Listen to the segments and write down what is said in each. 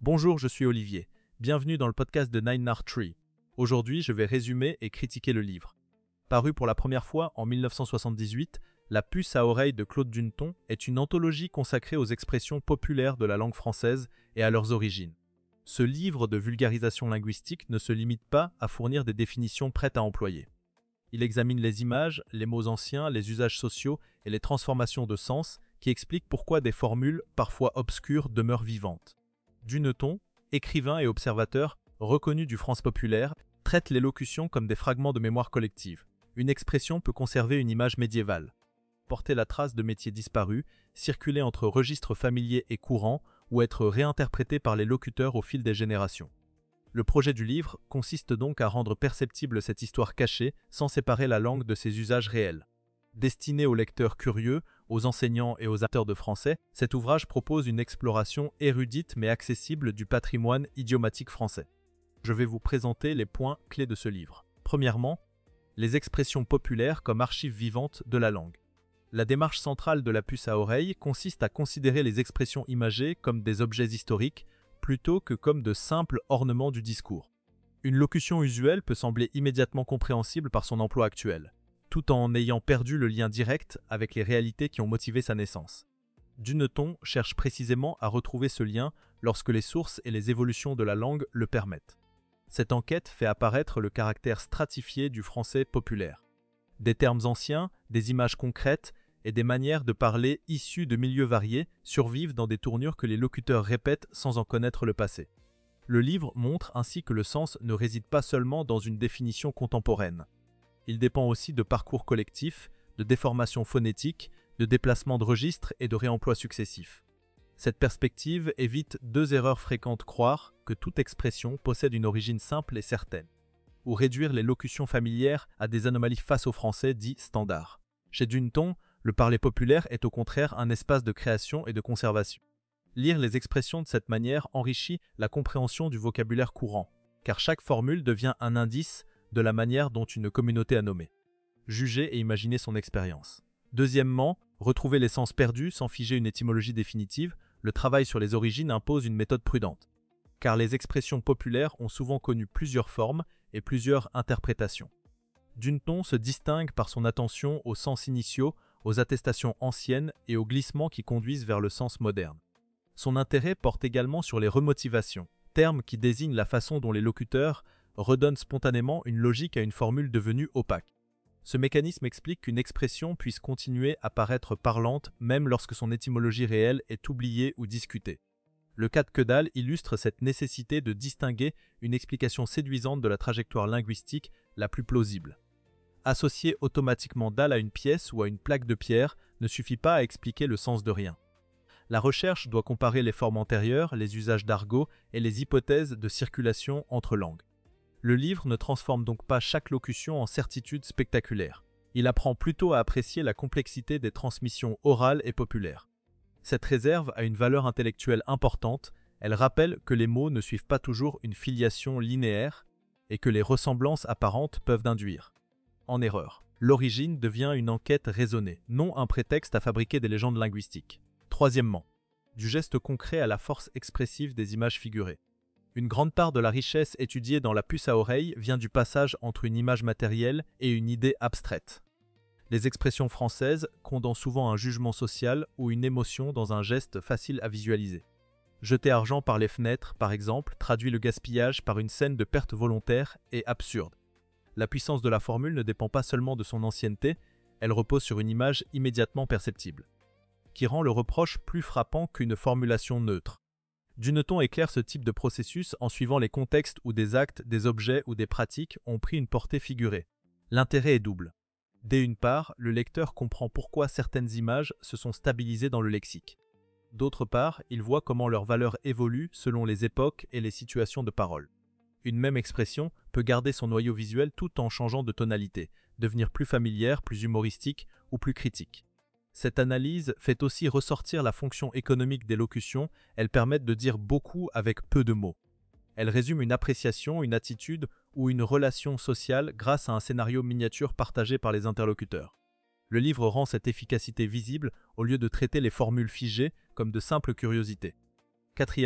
Bonjour, je suis Olivier. Bienvenue dans le podcast de Nine Art Tree. Aujourd'hui, je vais résumer et critiquer le livre. Paru pour la première fois en 1978, La puce à oreille de Claude Duneton est une anthologie consacrée aux expressions populaires de la langue française et à leurs origines. Ce livre de vulgarisation linguistique ne se limite pas à fournir des définitions prêtes à employer. Il examine les images, les mots anciens, les usages sociaux et les transformations de sens qui expliquent pourquoi des formules, parfois obscures, demeurent vivantes. Duneton, écrivain et observateur reconnu du France populaire, traite les locutions comme des fragments de mémoire collective. Une expression peut conserver une image médiévale, porter la trace de métiers disparus, circuler entre registres familiers et courants ou être réinterprétée par les locuteurs au fil des générations. Le projet du livre consiste donc à rendre perceptible cette histoire cachée sans séparer la langue de ses usages réels. Destiné aux lecteurs curieux, aux enseignants et aux acteurs de français, cet ouvrage propose une exploration érudite mais accessible du patrimoine idiomatique français. Je vais vous présenter les points clés de ce livre. Premièrement, les expressions populaires comme archives vivantes de la langue. La démarche centrale de la puce à oreille consiste à considérer les expressions imagées comme des objets historiques plutôt que comme de simples ornements du discours. Une locution usuelle peut sembler immédiatement compréhensible par son emploi actuel, tout en ayant perdu le lien direct avec les réalités qui ont motivé sa naissance. Duneton cherche précisément à retrouver ce lien lorsque les sources et les évolutions de la langue le permettent. Cette enquête fait apparaître le caractère stratifié du français populaire. Des termes anciens, des images concrètes et des manières de parler issues de milieux variés survivent dans des tournures que les locuteurs répètent sans en connaître le passé. Le livre montre ainsi que le sens ne réside pas seulement dans une définition contemporaine. Il dépend aussi de parcours collectifs, de déformations phonétiques, de déplacements de registres et de réemplois successifs. Cette perspective évite deux erreurs fréquentes: croire que toute expression possède une origine simple et certaine, ou réduire les locutions familières à des anomalies face au français dit standard. Chez Duneton, le parler populaire est au contraire un espace de création et de conservation. Lire les expressions de cette manière enrichit la compréhension du vocabulaire courant, car chaque formule devient un indice de la manière dont une communauté a nommé. Juger et imaginer son expérience. Deuxièmement, retrouver les sens perdus sans figer une étymologie définitive, le travail sur les origines impose une méthode prudente, car les expressions populaires ont souvent connu plusieurs formes et plusieurs interprétations. Duneton se distingue par son attention aux sens initiaux, aux attestations anciennes et aux glissements qui conduisent vers le sens moderne. Son intérêt porte également sur les remotivations, termes qui désignent la façon dont les locuteurs redonnent spontanément une logique à une formule devenue opaque. Ce mécanisme explique qu'une expression puisse continuer à paraître parlante même lorsque son étymologie réelle est oubliée ou discutée. Le cas de Quedal illustre cette nécessité de distinguer une explication séduisante de la trajectoire linguistique la plus plausible. Associer automatiquement dalle à une pièce ou à une plaque de pierre ne suffit pas à expliquer le sens de rien. La recherche doit comparer les formes antérieures, les usages d'argot et les hypothèses de circulation entre langues. Le livre ne transforme donc pas chaque locution en certitude spectaculaire. Il apprend plutôt à apprécier la complexité des transmissions orales et populaires. Cette réserve a une valeur intellectuelle importante. Elle rappelle que les mots ne suivent pas toujours une filiation linéaire et que les ressemblances apparentes peuvent induire en erreur. L'origine devient une enquête raisonnée, non un prétexte à fabriquer des légendes linguistiques. Troisièmement, du geste concret à la force expressive des images figurées. Une grande part de la richesse étudiée dans la puce à oreille vient du passage entre une image matérielle et une idée abstraite. Les expressions françaises condensent souvent un jugement social ou une émotion dans un geste facile à visualiser. Jeter argent par les fenêtres, par exemple, traduit le gaspillage par une scène de perte volontaire et absurde. La puissance de la formule ne dépend pas seulement de son ancienneté, elle repose sur une image immédiatement perceptible, qui rend le reproche plus frappant qu'une formulation neutre. Duneton éclaire ce type de processus en suivant les contextes où des actes, des objets ou des pratiques ont pris une portée figurée. L'intérêt est double. D'une part, le lecteur comprend pourquoi certaines images se sont stabilisées dans le lexique. D'autre part, il voit comment leur valeur évolue selon les époques et les situations de parole. Une même expression peut garder son noyau visuel tout en changeant de tonalité, devenir plus familière, plus humoristique ou plus critique. Cette analyse fait aussi ressortir la fonction économique des locutions, elles permettent de dire beaucoup avec peu de mots. Elles résument une appréciation, une attitude ou une relation sociale grâce à un scénario miniature partagé par les interlocuteurs. Le livre rend cette efficacité visible au lieu de traiter les formules figées comme de simples curiosités. Quatrièmement,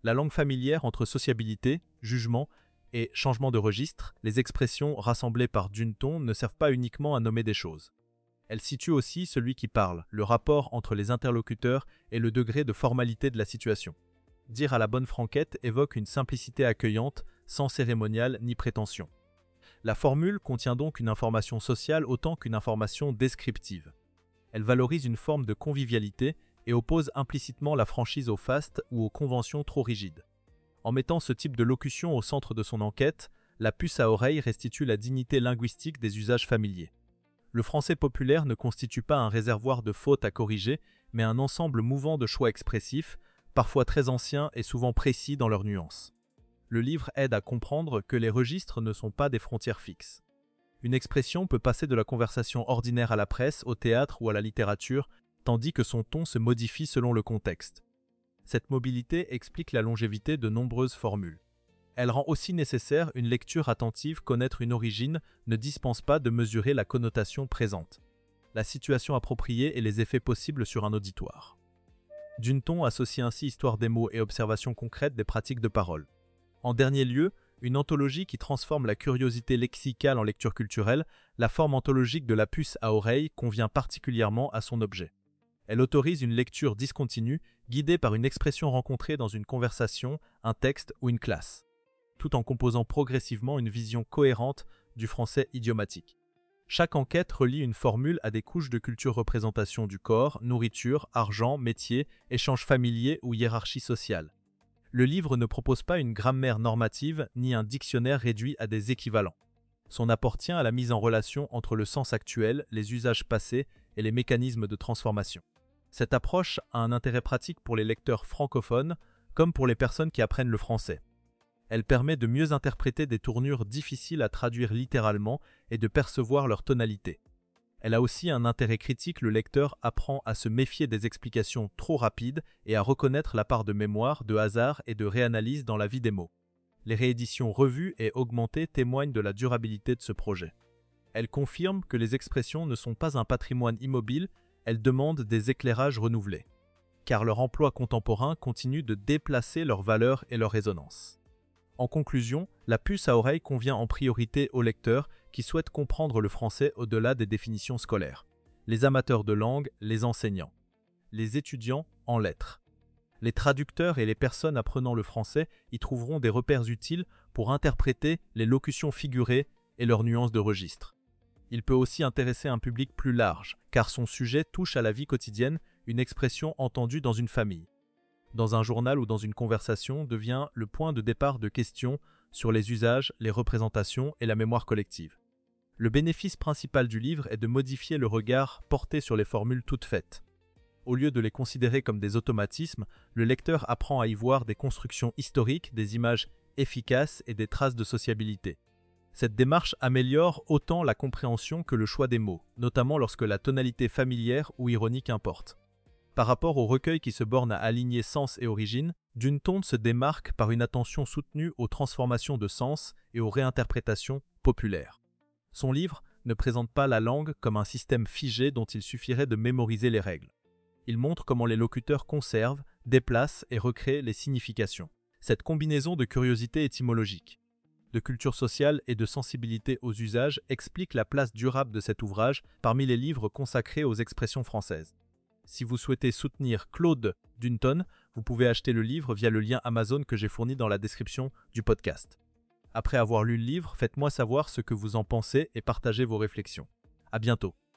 La langue familière entre sociabilité, jugement et changement de registre, les expressions rassemblées par Duneton ne servent pas uniquement à nommer des choses. Elles situent aussi celui qui parle, le rapport entre les interlocuteurs et le degré de formalité de la situation. Dire à la bonne franquette évoque une simplicité accueillante, sans cérémonial ni prétention. La formule contient donc une information sociale autant qu'une information descriptive. Elle valorise une forme de convivialité et oppose implicitement la franchise au faste ou aux conventions trop rigides. En mettant ce type de locution au centre de son enquête, la puce à oreille restitue la dignité linguistique des usages familiers. Le français populaire ne constitue pas un réservoir de fautes à corriger, mais un ensemble mouvant de choix expressifs, parfois très anciens et souvent précis dans leurs nuances. Le livre aide à comprendre que les registres ne sont pas des frontières fixes. Une expression peut passer de la conversation ordinaire à la presse, au théâtre ou à la littérature, tandis que son ton se modifie selon le contexte. Cette mobilité explique la longévité de nombreuses formules. Elle rend aussi nécessaire une lecture attentive. Connaître une origine ne dispense pas de mesurer la connotation présente, la situation appropriée et les effets possibles sur un auditoire. Duneton associe ainsi histoire des mots et observations concrètes des pratiques de parole. En dernier lieu, une anthologie qui transforme la curiosité lexicale en lecture culturelle, la forme anthologique de la puce à oreille convient particulièrement à son objet. Elle autorise une lecture discontinue, guidée par une expression rencontrée dans une conversation, un texte ou une classe, tout en composant progressivement une vision cohérente du français idiomatique. Chaque enquête relie une formule à des couches de culture, représentation du corps, nourriture, argent, métier, échanges familiers ou hiérarchie sociale. Le livre ne propose pas une grammaire normative ni un dictionnaire réduit à des équivalents. Son apport tient à la mise en relation entre le sens actuel, les usages passés et les mécanismes de transformation. Cette approche a un intérêt pratique pour les lecteurs francophones comme pour les personnes qui apprennent le français. Elle permet de mieux interpréter des tournures difficiles à traduire littéralement et de percevoir leur tonalité. Elle a aussi un intérêt critique. Le lecteur apprend à se méfier des explications trop rapides et à reconnaître la part de mémoire, de hasard et de réanalyse dans la vie des mots. Les rééditions revues et augmentées témoignent de la durabilité de ce projet. Elles confirment que les expressions ne sont pas un patrimoine immobile, elles demandent des éclairages renouvelés, car leur emploi contemporain continue de déplacer leur valeur et leur résonance. En conclusion, la puce à oreille convient en priorité aux lecteurs qui souhaitent comprendre le français au-delà des définitions scolaires, les amateurs de langue, les enseignants, les étudiants en lettres. Les traducteurs et les personnes apprenant le français y trouveront des repères utiles pour interpréter les locutions figurées et leurs nuances de registre. Il peut aussi intéresser un public plus large, car son sujet touche à la vie quotidienne, une expression entendue dans une famille, dans un journal ou dans une conversation devient le point de départ de questions sur les usages, les représentations et la mémoire collective. Le bénéfice principal du livre est de modifier le regard porté sur les formules toutes faites. Au lieu de les considérer comme des automatismes, le lecteur apprend à y voir des constructions historiques, des images efficaces et des traces de sociabilité. Cette démarche améliore autant la compréhension que le choix des mots, notamment lorsque la tonalité familière ou ironique importe. Par rapport au recueil qui se borne à aligner sens et origine, Duneton se démarque par une attention soutenue aux transformations de sens et aux réinterprétations populaires. Son livre ne présente pas la langue comme un système figé dont il suffirait de mémoriser les règles. Il montre comment les locuteurs conservent, déplacent et recréent les significations. Cette combinaison de curiosité étymologique, de culture sociale et de sensibilité aux usages explique la place durable de cet ouvrage parmi les livres consacrés aux expressions françaises. Si vous souhaitez soutenir Claude Duneton, vous pouvez acheter le livre via le lien Amazon que j'ai fourni dans la description du podcast. Après avoir lu le livre, faites-moi savoir ce que vous en pensez et partagez vos réflexions. À bientôt.